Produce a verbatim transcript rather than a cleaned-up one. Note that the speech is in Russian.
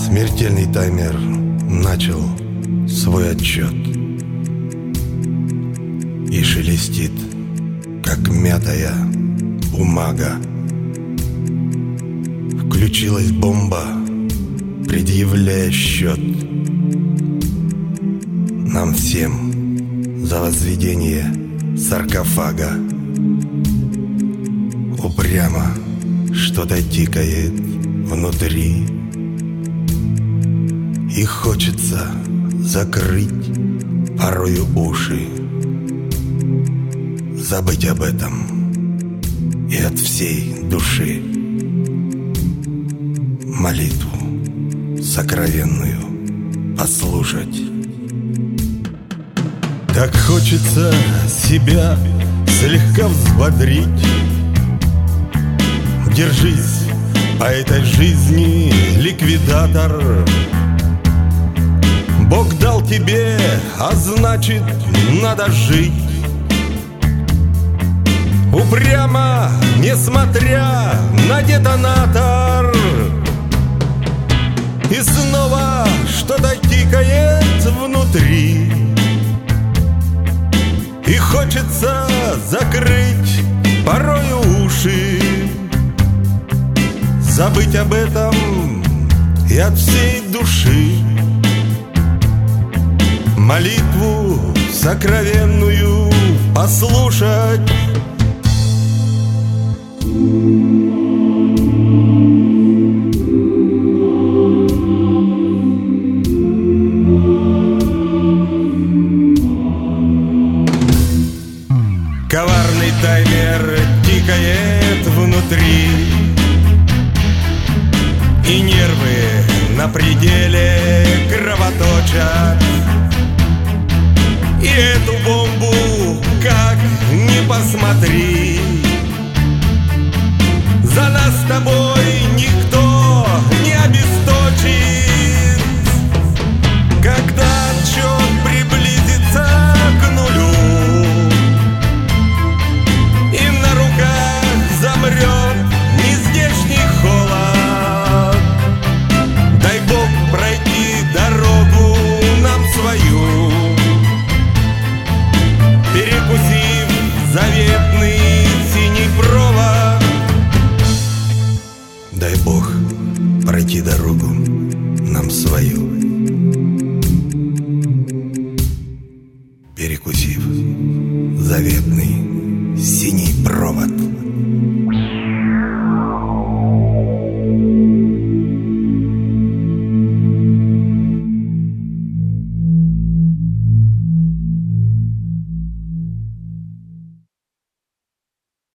Смертельный таймер начал свой отчет и шелестит, как мятая бумага. Включилась бомба, предъявляя счет нам всем за возведение саркофага. Упрямо что-то тикает внутри, и хочется закрыть порою уши, забыть об этом и от всей души молитву сокровенную послушать. Так хочется себя слегка взбодрить. Держись по этой жизни, ликвидатор. Бог дал тебе, а значит, надо жить. Упрямо, несмотря на детонатор. И снова что-то тикает внутри, и хочется закрыть порою уши, забыть об этом и от всей души молитву сокровенную послушать. Коварный таймер тикает внутри, и нервы на пределе кровоточат. И эту бомбу, как ни посмотри, за нас с тобой никто не обесточит. Когда отчет приблизится к нулю, и на руках замрет нездешний холод, дай Бог пройти дорогу нам свою, перекусив заветный синий провод. Дай Бог пройти дорогу нам свою.